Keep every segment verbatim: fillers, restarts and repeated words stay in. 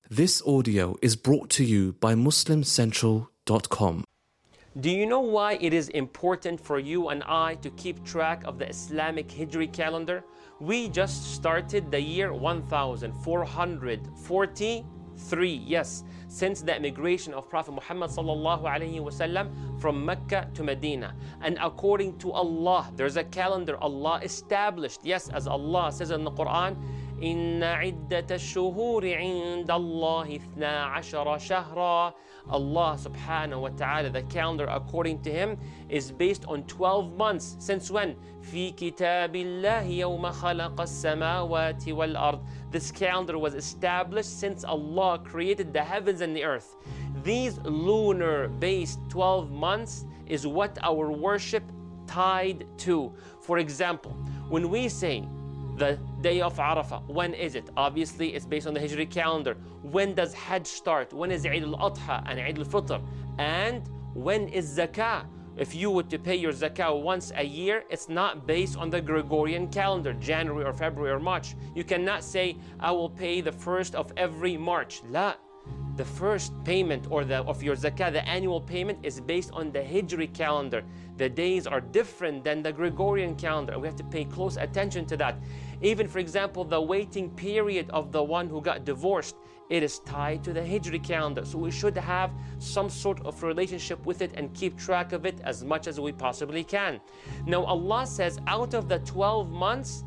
This audio is brought to you by Muslim Central dot com. Do you know why it is important for you and I to keep track of the Islamic Hijri calendar? We just started the year one thousand four hundred forty-three, yes, since the emigration of Prophet Muhammad sallallahu alaihi wasallam from Mecca to Medina. And according to Allah, there's a calendar Allah established. Yes, as Allah says in the Quran, إن عدة الشهور عند الله اثنا عشر شهرا. Allah subhanahu wa ta'ala, the calendar according to him is based on twelve months. Since when? في كتاب الله يوم خلق السماوات والأرض. This calendar was established since Allah created the heavens and the earth. These lunar based twelve months is what our worship tied to. For example, when we say the day of Arafah, when is it? Obviously, it's based on the Hijri calendar. When does Hajj start? When is Eid al-Adha and Eid al-Fitr? And when is Zakah? If you were to pay your Zakah once a year, it's not based on the Gregorian calendar, January or February or March. You cannot say, I will pay the first of every March. La. The first payment or the of your zakah, the annual payment, is based on the Hijri calendar. The days are different than the Gregorian calendar. We have to pay close attention to that. Even, for example, the waiting period of the one who got divorced, it is tied to the Hijri calendar. So we should have some sort of relationship with it and keep track of it as much as we possibly can. Now Allah says, out of the twelve months,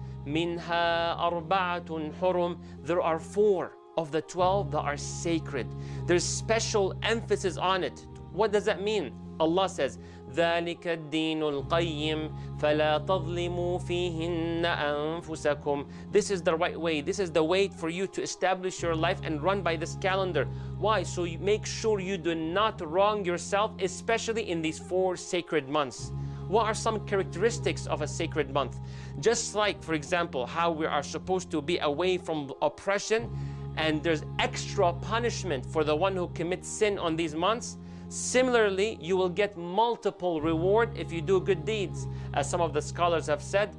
minha arba'atun hurum, there are four of the twelve that are sacred. There's special emphasis on it. What does that mean? Allah says, ذَلِكَ الدِّينُ الْقَيِّمُ فَلَا تَظْلِمُوا فِيهِنَّ أَنفُسَكُمْ. This is the right way. This is the way for you to establish your life and run by this calendar. Why? So you make sure you do not wrong yourself, especially in these four sacred months. What are some characteristics of a sacred month? Just like, for example, how we are supposed to be away from oppression, and there's extra punishment for the one who commits sin on these months. Similarly, you will get multiple reward if you do good deeds. As some of the scholars have said,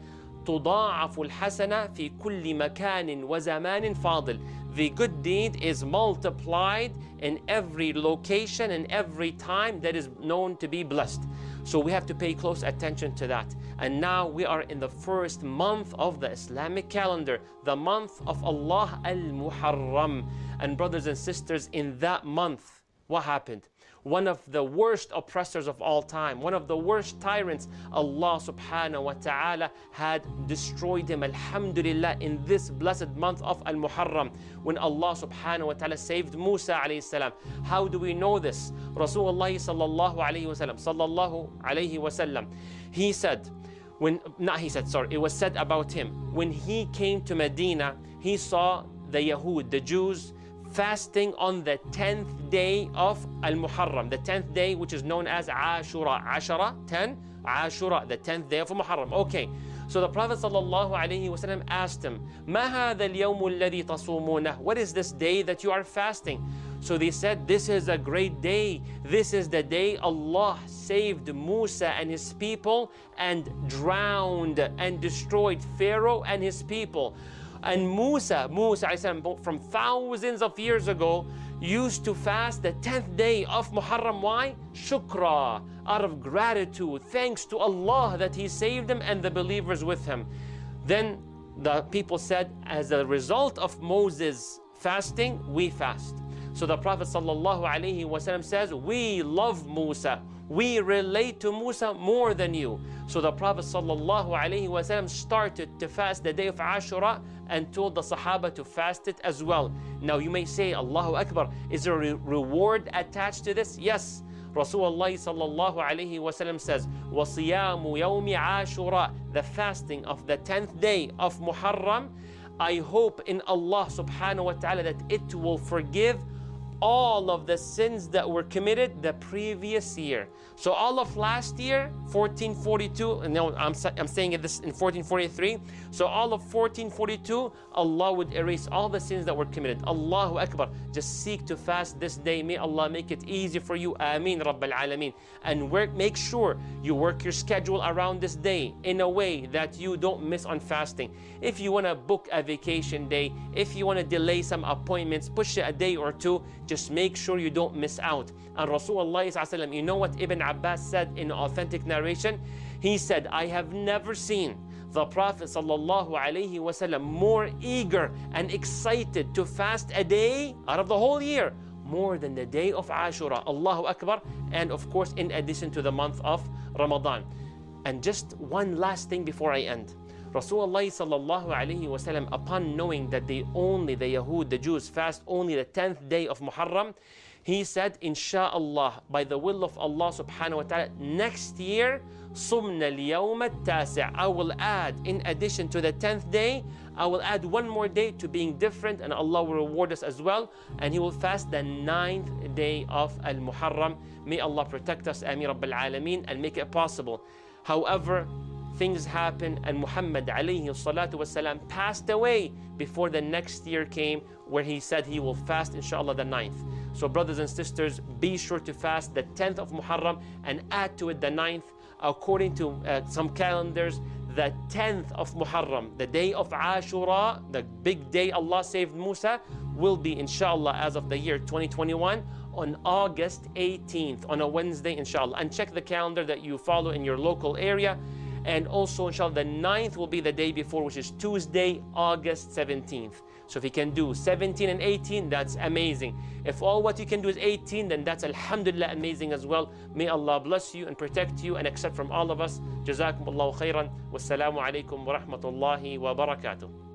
تضاعف الحسنة في كل مكان وزمان فاضل. The good deed is multiplied in every location and every time that is known to be blessed. So we have to pay close attention to that. And now we are in the first month of the Islamic calendar, the month of Allah al-Muharram. And brothers and sisters, in that month, what happened? One of the worst oppressors of all time, one of the worst tyrants, Allah subhanahu wa ta'ala had destroyed him, alhamdulillah, in this blessed month of Al-Muharram, when Allah subhanahu wa ta'ala saved Musa alayhi salam. How do we know this? Rasulullah sallallahu alayhi wa sallam, sallallahu alayhi wa sallam, he said, when, not he said, sorry, it was said about him, when he came to Medina, he saw the Yahud, the Jews, fasting on the tenth day of Al-Muharram, the tenth day which is known as Ashura. Ashara, ten, Ashura, the tenth day of Muharram. Okay, so the Prophet sallallahu alaihi wasallam asked him, ما هذا اليوم الذي تصومونه? What is this day that you are fasting? So they said, this is a great day. This is the day Allah saved Musa and his people and drowned and destroyed Pharaoh and his people. And Musa, Musa from thousands of years ago, used to fast the tenth day of Muharram. Why? Shukra, out of gratitude, thanks to Allah that He saved him and the believers with him. Then the people said, as a result of Moses fasting, we fast. So the Prophet ﷺ says, we love Musa. We relate to Musa more than you. So the Prophet ﷺ started to fast the day of Ashura and told the Sahaba to fast it as well. Now you may say, Allahu Akbar, is there a reward attached to this? Yes. Rasulullah sallallahu alayhi wasallam says, وَصِيَامُ يَوْمِ عَاشُرَى, the fasting of the tenth day of Muharram, I hope in Allah subhanahu wa ta'ala that it will forgive all of the sins that were committed the previous year. So all of last year, fourteen forty-two, and no, I'm, I'm saying this in fourteen forty-three. So all of fourteen forty-two, Allah would erase all the sins that were committed. Allahu Akbar. Just seek to fast this day. May Allah make it easy for you. Ameen Rabbil Alameen. And work, make sure you work your schedule around this day in a way that you don't miss on fasting. If you want to book a vacation day, if you want to delay some appointments, push it a day or two, just make sure you don't miss out. And Rasulullah, you know what Ibn Abbas said in authentic narration? He said, I have never seen the Prophet sallallahu alaihi wasallam more eager and excited to fast a day out of the whole year more than the day of Ashura. Allahu Akbar. And of course, in addition to the month of Ramadan. And just one last thing before I end. Rasulullah sallallahu alaihi wasallam, upon knowing that they only, the Yahud, the Jews, fast only the tenth day of Muharram, he said, Insha'Allah, by the will of Allah subhanahu wa ta'ala, next year, Sumna al-yawm al-tasi', I will add, in addition to the tenth day, I will add one more day to being different, and Allah will reward us as well, and He will fast the ninth day of Al-Muharram. May Allah protect us, Ameen Rabbil Alameen, and make it possible. However, things happen, and Muhammad alayhi salatu wasalam passed away before the next year came, where he said he will fast inshallah the ninth. So brothers and sisters, be sure to fast the tenth of Muharram and add to it the ninth. According to uh, some calendars, the tenth of Muharram, the day of Ashura, the big day Allah saved Musa, will be inshallah as of the year twenty twenty-one on August eighteenth, on a Wednesday inshallah. And check the calendar that you follow in your local area. And also, inshallah, the ninth will be the day before, which is Tuesday, August seventeenth. So if you can do seventeen and eighteen, that's amazing. If all what you can do is eighteen, then that's alhamdulillah amazing as well. May Allah bless you and protect you and accept from all of us. Jazakumullahu khairan. Wassalamu alaikum wa rahmatullahi wa barakatuh.